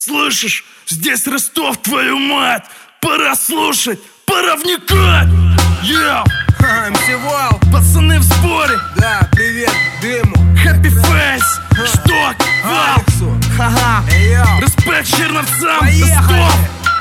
Слышишь, здесь Ростов, твою мать. Пора слушать, пора вникать. Йоу, МС Вал, пацаны в сборе. да, привет, Дыму, Happy Face, Шток, Вал, Алексу, ха-ха. йоу, Респект черновцам, поехали. Ростов.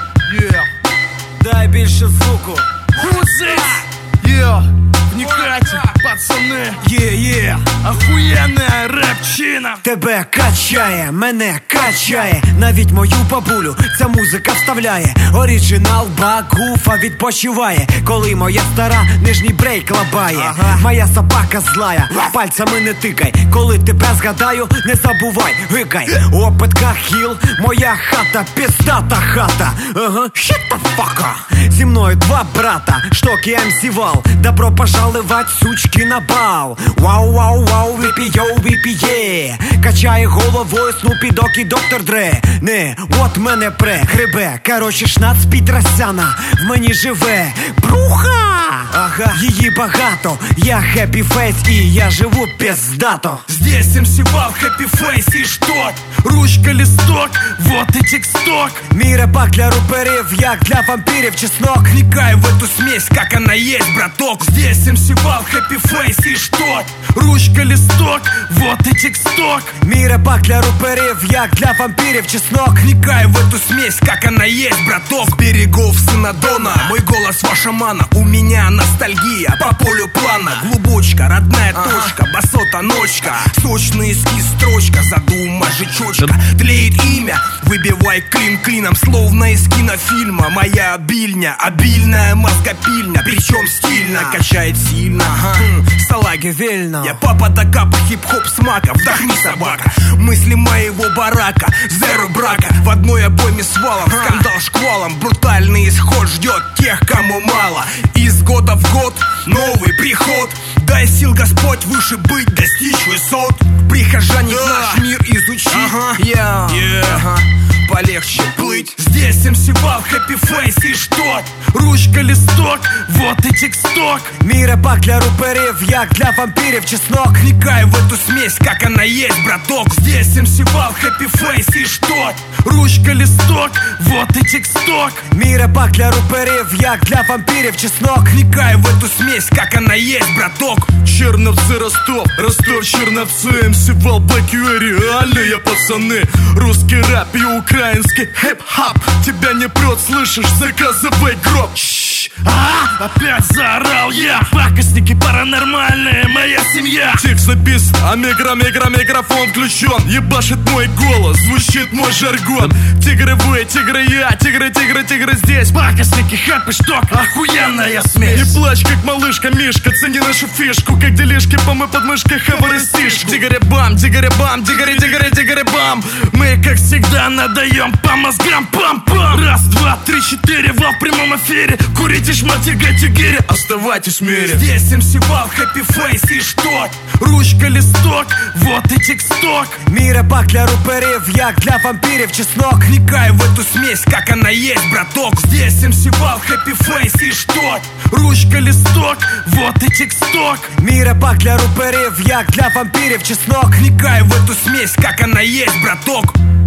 Дай більше звуку. Who's this? Йоу, вникайте, пацаны. Є. Охуенная рэпчина. Тебе качає, мене качає, навіть мою бабулю ця музика вставляє. Оригінал Багуфа відпочиває, коли моя стара нижній брейк лабає. Моя собака злая, пальцями не тикай. Коли тебе згадаю, не забувай, гикай. Опитка хіл, моя хата, піздата хата. Shut the fuck up. Зі мною два брата, Шток і МС Вал. Добро пожаловать, сучки, на бал. Вау, віпі-є. Качає головою Снупі Дог і Доктор Дре. Не, от мене пре, грибе. Короче, шнац підросяна в мені живе. Бруха! Ага, її багато. Я Happy Face і я живу пиздато. Здесь МС Вал, Happy Face и Шток. Ручка, листок, вот и тексток. Мій репак для руперів, як для вампірів чеснок. Вникай в эту смесь, как она есть, браток. Здесь МС Вал, Happy Face и Шток. Ручка, листок, вот и тексток. Мій репак для руперів, як для вампірів чеснок. Вникай в эту смесь, как она есть, браток. С берегов сына Дона, мой голос ваша мана. У меня ностальгия по полю плана. Глубочка, родная точка, басота ночка. Сочный эскиз, строчка, задума, жечочка. Тлеет имя, выбивай клин клином. Словно из кинофильма, моя обильня. Обильная мозгопильня, причем стильно. Качает сильно, салаги Вільно. Я папа до капа, хип-хоп смака. Вдохни, собака, мысли моего барака. Зеро брака, в одной обойме с валом. Скандал шквалом, брутальный исход ждет тех, кому мало. Из года в год новый приход. Дай сил Господь выше быть, достичь высот. Прихожане в наш мир изучить. Полегче плыть. Здесь МС Вал, Happy Face и Шток. Ручка, листок, вот и тексток. Мій репак для руперів, як для вампірів чеснок. Вникай в эту смесь, как она есть, браток. Здесь МС Вал, Happy Face и Шток. Ручка, листок, вот и тексток. Мій репак для руперів, як для вампірів чеснок. Вникай в эту смесь, как она есть, браток. Черновцы Ростов, Ростов Черновцы, МС Вал, Блэкью, реальные пацаны. Русский рэп и украинский хип-хоп. Тебя не прет, слышишь, заказывай гроб. Опять заорал я. Пакостники паранормальные, моя семья. Текст записан, а микрофон включен. Ебашит мой голос, звучит мой жаргон. Тигры вы, тигры я, тигры здесь. Пакостники, Happy, Шток, охуенная смесь. Не плачь, как малышка Мишка, цени нашу фишку. Как делишки, помой под мышкой, хавары стишку. Тигры-бам, тигры-бам. Мы, как всегда, надаем по мозгам, пам-пам. Раз, два, три, четыре, Вал в прямом эфире. Курите, шмати, гати-гири, оставайтесь в мире. Здесь МС Вал, Happy Face и Шток. Ручка, листок, вот и тексток. Мій репак для руперів, як для вампірів чеснок. Вникай в эту смесь, как она есть, браток. Здесь МС Вал, Happy Face и Шток. Ручка, листок, вот и тексток. Мій репак для руперів, як для вампірів чеснок. Вникай в эту смесь, как она есть, браток.